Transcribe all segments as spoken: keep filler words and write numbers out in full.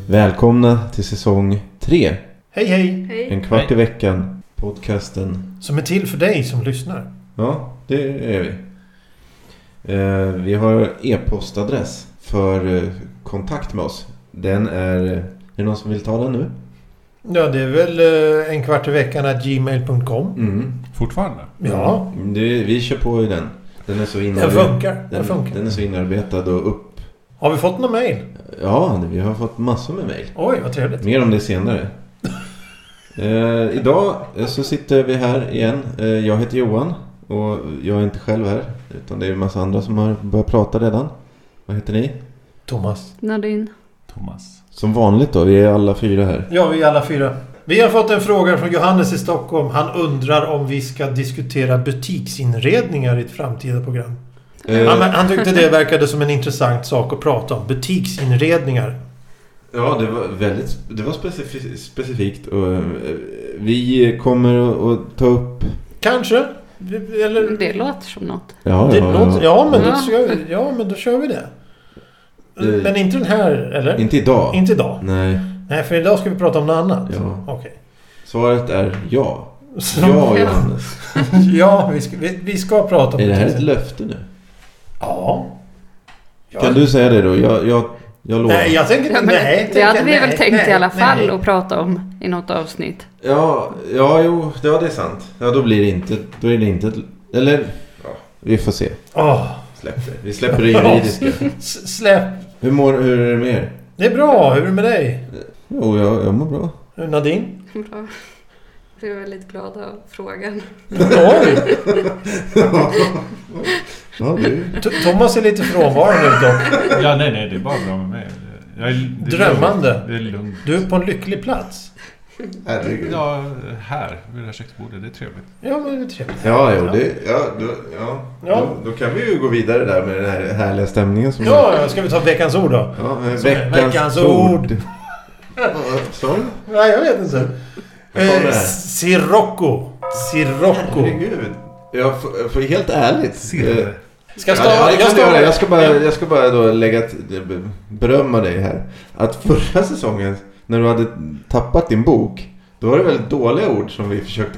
Välkomna till säsong tre. Hej hej. hej. En kvart hej. i veckan. Podcasten. Som är till för dig som lyssnar. Ja, det är vi. Eh, vi har e-postadress för eh, kontakt med oss. Den är... Är det någon som vill ta den nu? Ja, det är väl eh, en kvart i veckan at gmail punkt com. Mm. Fortfarande? Ja. Det, vi kör på i den. Den är så Den inarbetad. funkar. Den, Den, funkar. den är så inarbetad och upp. Har vi fått någon mail? Ja, vi har fått massor med mejl. Oj, vad trevligt. Mer om det senare. eh, idag så sitter vi här igen. Eh, jag heter Johan. Och jag är inte själv här. Utan det är en massa andra som har börjat prata redan. Vad heter ni? Thomas. Nadine. Thomas. Som vanligt då, vi är alla fyra här. Ja, vi är alla fyra. Vi har fått en fråga från Johannes i Stockholm. Han undrar om vi ska diskutera butiksinredningar i ett framtida program. Eh, Han, han tyckte det verkade som en intressant sak att prata om. Butiksinredningar. ja, det var väldigt det var specif- specifikt. Och, eh, vi kommer att, att ta upp... Kanske. Eller... Det låter som något. Ja, Det ja, låter, ja. ja, men då, Ja. kör vi, ja, men då kör vi det. Det- Men inte den här, eller? Inte idag. Inte idag. Nej, Nej, för idag ska vi prata om något annat. Ja. Okej. svaret är ja. Så- Ja, Johannes. ja, vi ska, vi, vi ska prata om Är det här ett butiksen. löfte nu? Ja. ja. Kan du säga det då? Jag, jag, jag lovar. Nej, jag tänker Ja, inte... men Nej, det tänker- hade vi nej, väl tänkt nej, i alla fall nej. att prata om i något avsnitt. Ja, ja, jo, ja, det är sant. Ja, då blir det inte, då är det inte ett, eller, ja, vi får se. Åh, Släpp det. Vi släpper det juridiska. s- släpp. Hur mår, hur är det med er? Det är bra. Hur är det med dig? Jo, jag, jag mår bra. Nadine? Bra. Jag är väldigt glad av frågan. Oj! Ja, du. T- Thomas är lite frånvarande dock. Ja, nej, nej, det är bara bra med mig. Jag är, det är Drömmande. lugnt. Det är lugnt. Du är på en lycklig plats. Herregud. Ja, här vid det här köksbordet. Det är trevligt. Ja, men det är trevligt. Ja, jo, det, ja, då, ja. Ja. Då, då kan vi ju gå vidare där med den här härliga stämningen som Ja, ska vi ta veckans ord då? ja, eh, Som är veckans, veckans ord. ord. Sorry? Nej, jag vet inte. Vad kommer Eh, det här? Sirocco. Sirocco. Herregud. Jag får, för helt ärligt. Ser eh, Ska jag Ja, stava? ja, det kan jag, du stavar, göra. jag ska bara, jag ska bara då lägga ett, berömma dig här. Att förra säsongen, när du hade tappat din bok, då var det väldigt dåliga ord som vi försökte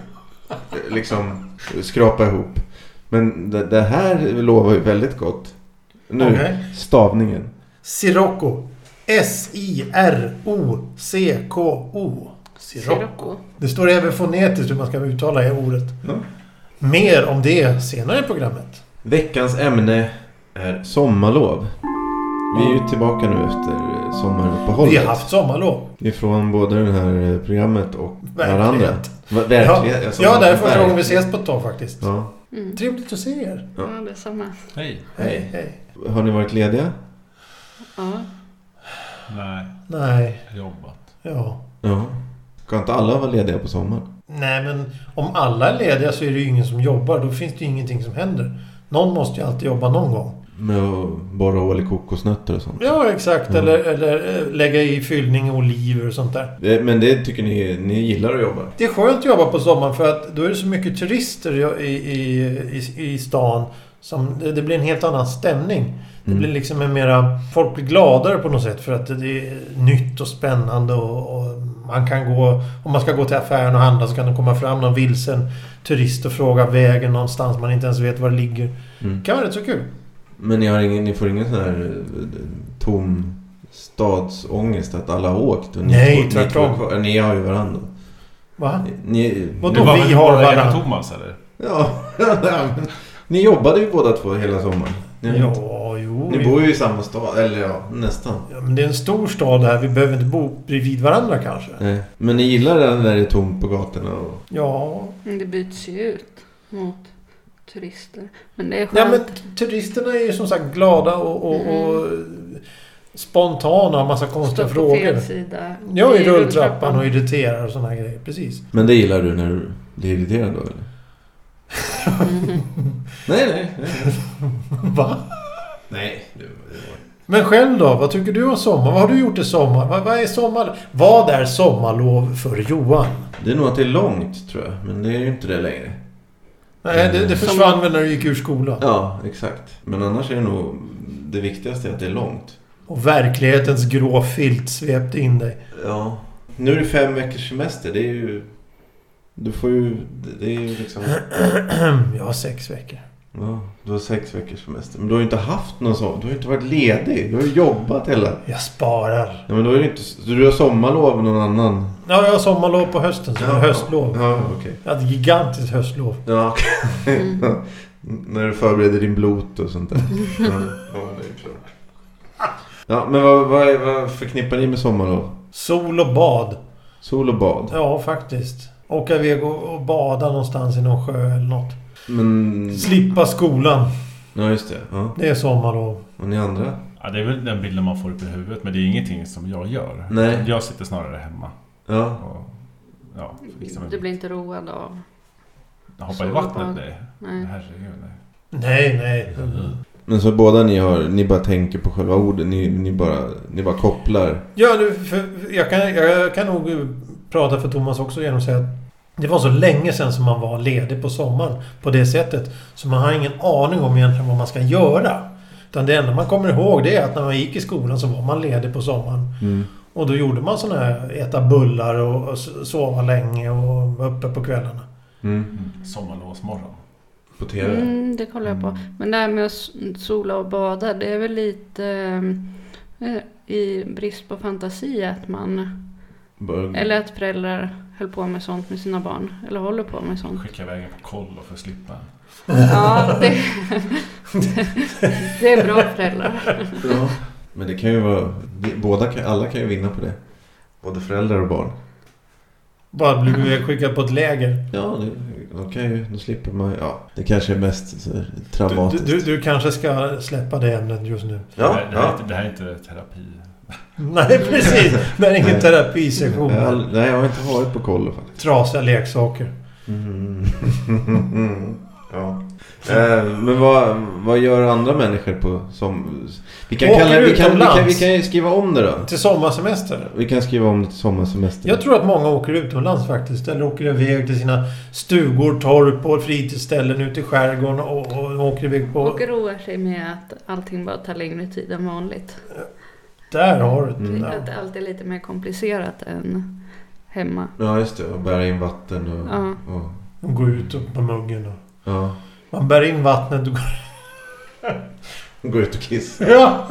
liksom skrapa ihop. Men det, det här lovar ju väldigt gott. Nu, Okej. stavningen. Sirocco. S I R O C K O. Sirocco. Sirocco. Det står även fonetiskt hur man ska uttala det ordet. Ja. Mer om det senare i programmet. Veckans ämne är sommarlov. Vi är ju tillbaka nu efter sommaruppehållet. Vi har haft sommarlov. Ifrån både det här programmet och Verklighet. varandra. Va- Verklighet. Ja, Alltså, ja det är första verk- gången vi ses på ett tag faktiskt. Ja. Mm. Trevligt att se er. Ja, det är samma. Hej. Hej, hej. Har ni varit lediga? Ja. Nej, Nej, jag har jobbat. ja. Ja. Ska inte alla vara lediga på sommaren? Nej, men om alla är lediga så är det ju ingen som jobbar. Då finns det ju ingenting som händer. Någon måste ju alltid jobba någon gång. Med att borra hål i kokosnötter och sånt. Ja, exakt. Mm. Eller, eller eh, lägga i fyllning och oliver och sånt där. Det- Men det tycker ni, ni gillar att jobba? Det är skönt att jobba på sommaren för att då är det så mycket turister i, i, i, i stan. Som, det, det blir en helt annan stämning. Det Mm. blir liksom en mera... Folk blir gladare på något sätt för att det är nytt och spännande och, och man kan gå... Om man ska gå till affären och handla så kan det komma fram någon vilsen turist och fråga vägen någonstans man inte ens vet var det ligger. Mm. Det kan vara rätt så kul. Men ni, har ingen, ni får ingen sån här eh, tom stadsångest att alla har åkt? Och ni Nej, två- ni tvärtom. två kvar- Ni har ju varandra. Va? Ni, Vadå? Du var vi väl har bara hemma varandra. Thomas, eller? ja, men ni jobbade ju båda två hela sommaren. Ni, har inte- Ja, jo. ni vi- bor ju i samma stad, eller ja, nästan. Ja, men det är en stor stad här. Vi behöver inte bo bredvid varandra kanske. Nej. Men ni gillar det när det är tomt på gatorna? Och... Ja. Men det byts ju ut mot turister. Men det är skönt. Ja, men t- turisterna är ju som sagt glada och, och, Mm. och spontana och massa konstiga Står på frågor. fel sida. Ja, i rulltrappan och irriterar och såna här grejer. Precis. Men det gillar du när du blir irriterad då, eller? Mm. Nej, nej, nej. Va? Nej. Men själv då? Vad tycker du om sommar? Vad har du gjort i sommar? Vad, vad är sommar? Vad är sommarlov för Johan? Det är nog att det är långt, tror jag. Men det är ju inte det längre. Nej, det, det försvann väl när du gick ur skolan. Ja, exakt. Men annars är det nog... Det viktigaste är att det är långt. Och verklighetens grå filt svepte in dig. Ja. Nu är det fem veckors semester. Det är ju... Du får ju... Det är ju liksom... Jag har sex veckor. Ja, du har sex veckors semester. Men du har ju inte haft någon sån. Du har ju inte varit ledig. Du har ju jobbat hela... Jag sparar. Ja, men då är det inte... Du har sommarlov någon annan. Ja, jag har sommarlov på hösten. Så ja, det är höstlov. Ja, okej. Okay. Jag hade ett gigantiskt höstlov. Ja, okej. Okay. Mm. När du förbereder din blot och sånt där. Ja, ja, det är klart. Ja, men vad, vad, vad förknippar ni med sommarlov? Sol och bad. Sol och bad? Ja, faktiskt. Åka iväg och, och bada någonstans i någon sjö eller något. Men... Slippa skolan. Ja, just det. Ja. Det är sommarlov. Och ni andra? Ja, det är väl den bilden man får upp i huvudet. Men det är ingenting som jag gör. Nej. Jag sitter snarare hemma. Ja. Och, ja, liksom du blir inte road av... Jag hoppar i vattnet, nej. Nej. Herregud, nej. Nej, nej. Mm. Men så båda ni har, ni bara tänker på själva orden, ni, ni, bara, ni bara kopplar. Ja, nu, för jag, kan, jag kan nog prata för Thomas också genom att säga att det var så länge sedan som man var ledig på sommaren på det sättet. Så man har ingen aning om egentligen vad man ska göra. Utan det enda man kommer ihåg det är att när man gick i skolan så var man ledig på sommaren. Mm. Och då gjorde man sådana här, äta bullar och, och sova länge och vara uppe på kvällarna. Mm. Mm. Sommarlovsmorgon. På tv. Mm, det kollar jag på. Men det här med att sola och bada, det är väl lite eh, i brist på fantasi att man... Bör... Eller att föräldrar höll på med sånt med sina barn. Eller håller på med sånt. Skicka vägen på koll för att slippa. Ja, det, det är bra föräldrar. Ja. Men det kan ju vara... Båda kan, alla kan ju vinna på det. Både föräldrar och barn. Bara blir skickad på ett läger. Ja, det, då, kan ju, då slipper man... Ja, det kanske är mest så här, traumatiskt. Du, du, du kanske ska släppa det ämnet just nu. Ja, det, här, det, här ja. är inte, det här är inte terapi. Nej, precis. Det är ingen terapisession. Jag, nej, jag har inte varit på kollo faktiskt. Trasiga leksaker. Mm. Ja. Eh, men vad, vad gör andra människor på som vi kan Åker kalla vi kan, vi kan vi kan skriva om det då. Till sommarsemester. Vi kan skriva om det till sommarsemester. Jag tror att många åker utomlands faktiskt. Eller åker iväg till sina stugor, torp och fritidsställen ute i skärgården och, och åker iväg på... Och roar sig med att allting bara tar längre tid än vanligt. Där har du Mm. det. Att det alltid är lite mer komplicerat än hemma. Ja, just det. Och bära in vatten och... Ja. och Och gå ut och på muggen. Och... ja. Man bär in vattnet och går... Gå ut och kissa. Ja!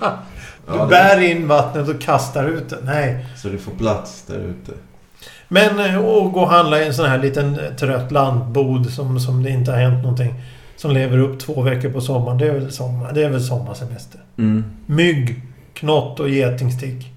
Du Ja, bär in vattnet och kastar ut det. Nej. så du får plats där ute. Men att gå och handla i en sån här liten trött landbod som, som det inte har hänt någonting. Som lever upp två veckor på sommaren. Det är väl, sommar, det är väl sommarsemester. Mm. Mygg, knott och getingstick.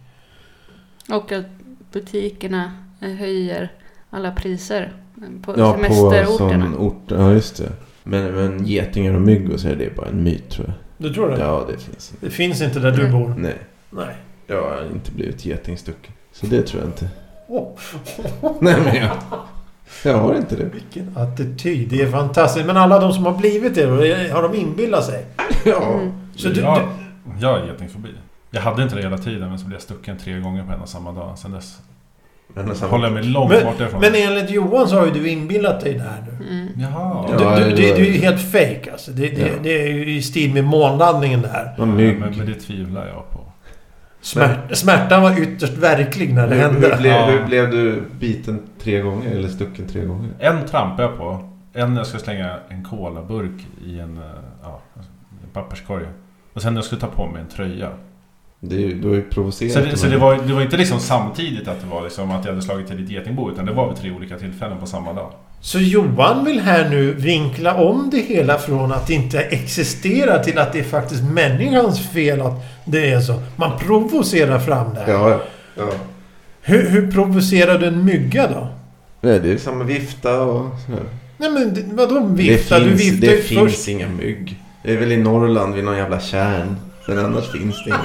Och att butikerna höjer alla priser på Ja, på semesterorterna. sån ort. Ja, just det. Men, men getingar och mygg och så är det bara en myt, tror jag. Du tror det? Ja, det finns inte. Det finns inte där du Nej. bor. Nej. Nej. Jag har inte blivit getingstucken. Så det tror jag inte. Oh. Nej, men jag, jag har inte det. Vilken attityd. Det är fantastiskt. Men alla de som har blivit det, har de inbillat sig? Ja. Mm. Så du, jag, du... jag är getingfobi. Jag hade inte det hela tiden, men så blev jag stucken tre gånger på en och samma dag. Sen dess Men håller jag mig långt Men, bort ifrån. men enligt Johan så har ju du inbillat dig det här nu. Mm. Jaha. Ja. Du, du, det, det är ju helt fake alltså. Det, det, Ja. det är ju i stil med månlandningen där. Vad Ja, mygg. men, men det tvivlar jag på. Smärt, smärtan var ytterst verklig när det Hur, hände. hur, blev, Ja. hur blev du biten tre gånger? Eller stucken tre gånger? En trampade jag på. En jag ska slänga en kolaburk i en, eh, ja, en papperskorg. Och sen jag skulle ta på mig en tröja. Det är ju, du har ju provocerat. Så, det, så det, var, det var inte liksom samtidigt att det var liksom att jag hade slagit till ett getingbo. Utan det var vid tre olika tillfällen på samma dag. Så Johan vill här nu vinkla om det hela från att det inte existerar till att det är faktiskt människans fel att det är så. Man provocerar fram det här. Ja, ja. Hur, hur provocerar du en mygga då? Nej, det är samma vifta och sådär. Nej men det- vadå vifta? Det Du finns, viftar det ju finns först. inga mygg. Det är väl i Norrland vid någon jävla kärn. Men annars finns det inget.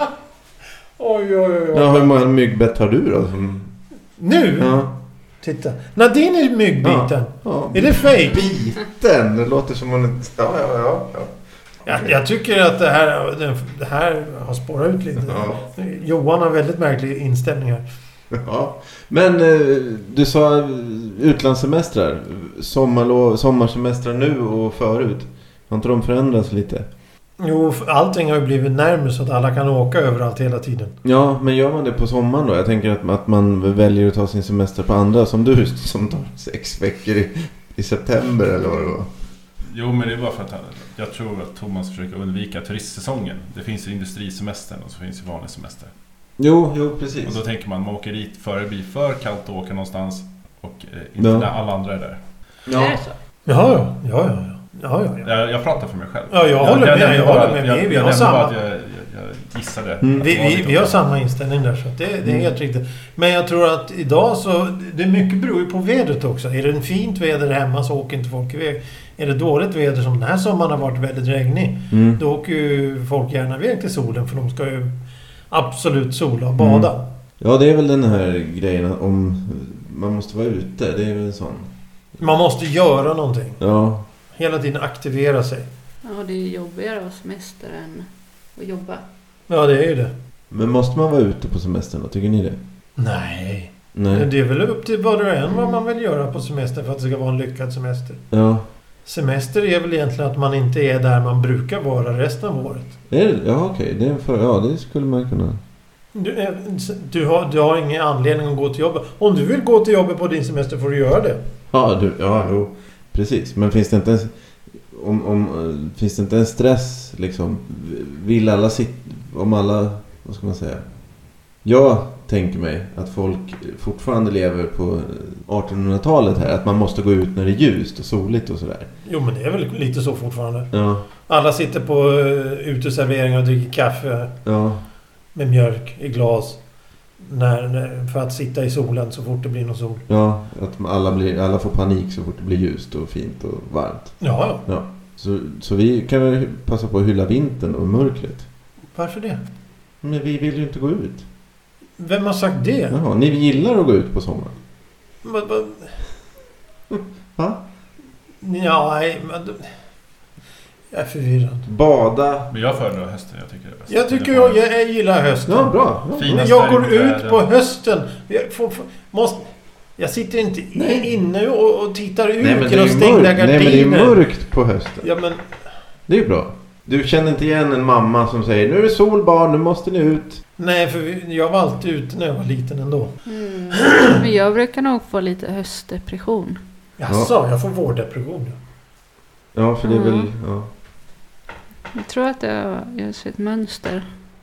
Oj, oj, oj. Ja, hur många myggbett har du då? Som... Nu? Ja. Titta. Nadine är myggbiten. Ja. Är det fake? Biten? Det låter som hon... Ja, ja, ja. ja. Jag, jag tycker att det här, det här har spårat ut lite. Ja. Johan har väldigt märklig inställning här. Ja. Men eh, du sa eh, utlandssemestrar. Sommarlov, sommarsemestrar nu och förut. Har inte de förändrats lite? Jo, allting har ju blivit närmare så att alla kan åka överallt hela tiden. Ja, men gör man det på sommaren då? Jag tänker att, att man väljer att ta sin semester på andra, som du som tar sex veckor i, i september eller vad det var. Jo, men det är bara för att jag tror att Thomas försöker undvika turistsäsongen. Det finns ju industrisemestern och så finns ju vanlig semester. Jo, jo, precis. Och då tänker man, man åker dit före det blir för kallt att åka någonstans och eh, inte Ja. när alla andra är där. Ja. Är det så? Ja, ja, ja, ja. ja, ja, ja. Jag, jag pratar för mig själv. Ja, jag håller med, nämnde jag bara- håller med. Jag, Vi- vi jag har nämnde bara samma- att jag, jag, jag gissade. Mm. att Vi, det var vi, lite vi har åt- samma inställning där, så att det, det är helt riktigt. Men jag tror att idag så... Det är mycket beror ju på vädret också. Är det en fint väder hemma så åker inte folk iväg. Är det dåligt väder som den här sommaren har varit väldigt regnig, Mm. då åker ju folk gärna iväg till solen, för de ska ju absolut sola och bada. Mm. Ja, det är väl den här grejen om man måste vara ute. Det är väl en sån. Man måste göra någonting. Ja. Hela tiden aktivera sig. Ja, det är ju jobbigare att ha semester än att jobba. Ja, det är ju det. Men måste man vara ute på semestern då? Tycker ni det? Nej. Nej. Det är väl upp till var och en vad man vill göra på semester för att det ska vara en lyckad semester. Ja. Semester är väl egentligen att man inte är där man brukar vara resten av året. Är det? Ja, okej. Det är en för... Ja, det skulle man kunna. Du, eh, du, har, du har ingen anledning att gå till jobbet. Om du vill gå till jobbet på din semester får du göra det. Ja, du, ja, jo. Precis. Men finns det inte en, om, om, eh, finns det inte en stress liksom? Vill alla sitta... Om alla... Vad ska man säga? Jag tänker mig att folk fortfarande lever på artonhundratalet här. Att man måste gå ut när det är ljust och soligt och sådär. Jo, men det är väl lite så fortfarande. Ja, Alla sitter på uh, uteserveringar och dricker kaffe ja, med mjölk i glas. När, när, för att sitta i solen så fort det blir någon sol. ja. Att alla, blir, alla får panik så fort det blir ljust och fint och varmt. Ja, ja. Ja. Så, så vi kan väl passa på att hylla vintern och mörkret. Varför det? Men vi vill ju inte gå ut. Vem har sagt det? Jaha, ni gillar att gå ut på sommaren? Va, va? Va? Ja, nej, men... Jag är förvirrad. Bada. Men jag föredrar hösten, jag tycker det är bäst. Jag tycker jag, jag, jag gillar hösten. Ja, bra. Ja. Fina Men jag går färgträd. ut på hösten. Jag, får, får, måste, jag sitter inte Nej. inne och, och tittar ut Nej, men det är genom ju stängda mörkt. gardiner. Nej, men det är mörkt på hösten. Ja, men... Det är ju bra. Du känner inte igen en mamma som säger nu är det solbarn, nu måste ni ut. Nej, för vi, jag var alltid ute när jag var liten ändå. Mm. Men jag brukar nog få lite höstdepression. Jaså, jag får vårdepression. Ja, för det är Mm. väl... Ja. Jag tror att jag, jag ser ett mönster.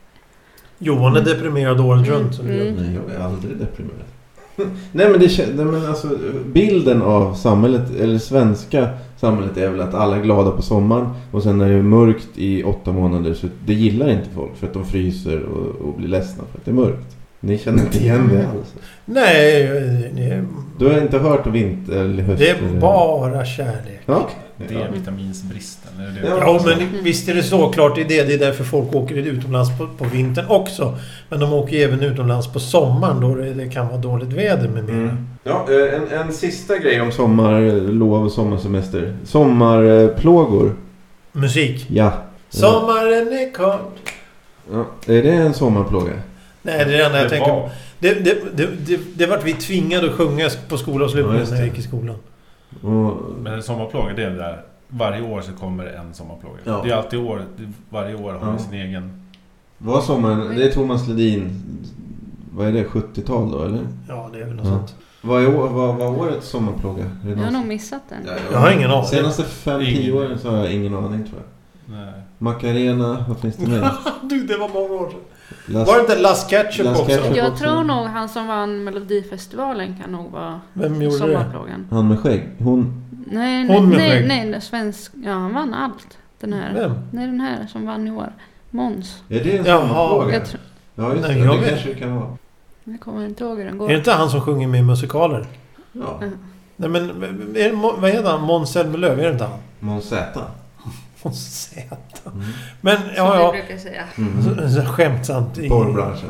Johan är deprimerad året Mm. runt. Som Mm. jag. Nej, jag är aldrig deprimerad. Nej, men det kän- nej, men alltså bilden av samhället, eller svenska samhället, är väl att alla är glada på sommaren och sen när det är mörkt i åtta månader så det gillar inte folk för att de fryser och, och blir ledsna för att det är mörkt. Ni känner inte igen det alls? Nej, det, Du har inte hört om vinter eller höst? det är eller? bara kärlek. Ja. D-vitaminsbristen. Är det det? Ja. Ja, men visst är det så. Klart det är det. Det är därför folk åker utomlands på, på vintern också. Men de åker även utomlands på sommaren då det, det kan vara dåligt väder med mer. Mm. Ja, en, en sista grej om sommarlov och sommarsemester. Sommarplågor. Musik. Ja. Sommaren är kort. Ja. Är det en sommarplåga? Nej, det är det enda jag Det tänker på. var- Det, det, det, det, det vart vi tvingade att sjunga på skolavslutningen Ja, just när jag det. gick i skolan. Och, Men en sommarplåga, det är det där. Varje år så kommer det en sommarplåga. Ja. Det är alltid år. det- Varje år har Ja. vi sin egen. vad sommaren? Det är Thomas Ledin. Vad är det? sjuttiotal då, eller? Ja, det är väl något Ja. sånt. Vad, är, å- vad var årets sommarplåga? Är det Jag någon har som- nog missat den. Ja, Jag har ingen aning. Senaste fem till tio Ingen. åren så har jag ingen aning, tror jag. Nej. Macarena, vad finns det mer? Du, det var många år sedan. Las- Var det inte Las Ketchup Las också? Ketchup. Jag också. tror nog han som vann Melodifestivalen kan nog vara Vem gjorde det? sommarplågan. Han med skägg. Hon... Nej, Hon nej, med nej, skägg. nej, nej, svensk. Ja, han vann allt. Den här. Vem? Nej, den här som vann i år. Måns. Är det en Jaha. sommarplåga? Jag, tr- Ja, just Nej, det. jag Det vet. kanske det kan vara. jag kommer inte ihåg hur den går. Är det inte han som sjunger med i musikaler? Ja. Mm. Nej, men är det, Mo- vad heter han? Måns Zelmerlöw, är det inte han? Måns Zäta. Måns Z. Mm. Men, Som ja, vi ja. brukar säga. Mm. Så, så skämtsamt. i- Porrbranschen.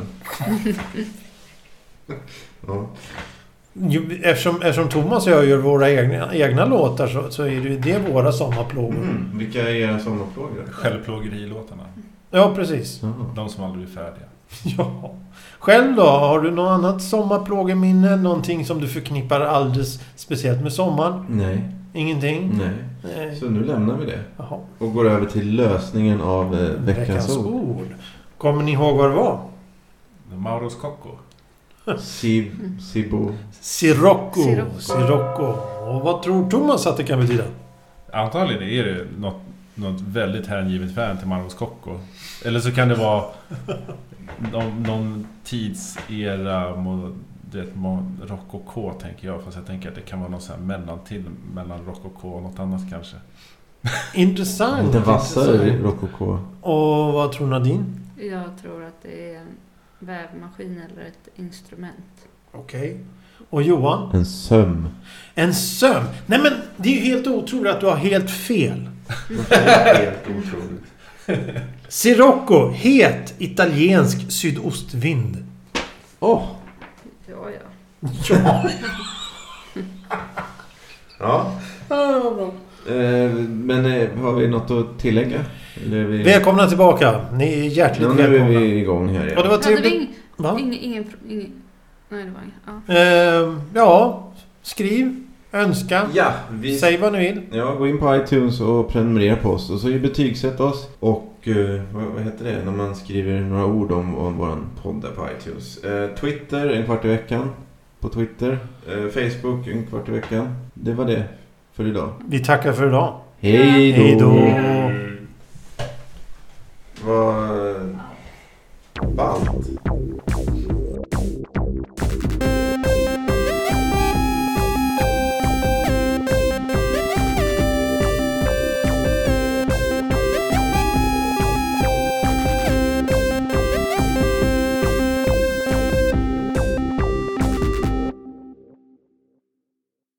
Ja. Jo, Eftersom, eftersom Thomas och jag gör våra egna, egna låtar så, så är det ju det våra sommarplågor. Mm. Vilka är era sommarplågor? Självplågerilåtarna. Ja, precis. Jaha. De som aldrig blir färdiga. Ja. Själv då? Har du något annat sommarplågeminne? Någonting som du förknippar alldeles speciellt med sommaren? Nej. Ingenting? Nej. Nej. Så nu lämnar vi det. Jaha. Och går över till lösningen av eh, veckans, Veckans ord. ord. Kommer ni ihåg vad det var? Mauro Scocco. Sib, Sibo. Sirocco. Sirocco. Sirocco. Och vad tror Thomas att det kan betyda? Antagligen är det något, något väldigt hängivet fan till Mauro Scocco. Eller så kan det vara någon, någon tidsera mo, det, mo, rockoko tänker jag. Fast jag tänker att det kan vara något sån här mellantill mellan rockoko och något annat kanske. Intressant. Lite vassare intressant. rokoko. Och vad tror Nadine? Jag tror att det är en vävmaskin eller ett instrument. Okej. Och Johan? En söm. En söm. Nej men det är ju helt otroligt att du har helt fel. Helt otroligt. Sirocco, het italiensk sydostvind. Åh! Ja, ja. Ja. Ja. Eh, men eh, har vi något att tillägga? Eller är vi... Välkomna tillbaka. Ni är hjärtligt Ja, nu är välkomna. vi igång här Ja, det igen. var Hade vi trevligt. ing, Va? ingen, ingen, ingen... Nej, det var ingen. Ja. Eh, ja, skriv, önska, Ja, vi... säg vad ni vill. Ja, gå in på iTunes och prenumerera på oss. Och så betygsätt oss. Och eh, vad, vad heter det när man skriver några ord om, om vår podd där på iTunes. Eh, Twitter, en kvart i veckan. På Twitter. Eh, Facebook, en kvart i veckan. Det var det för idag. Vi tackar för idag. Hej då! Hej då!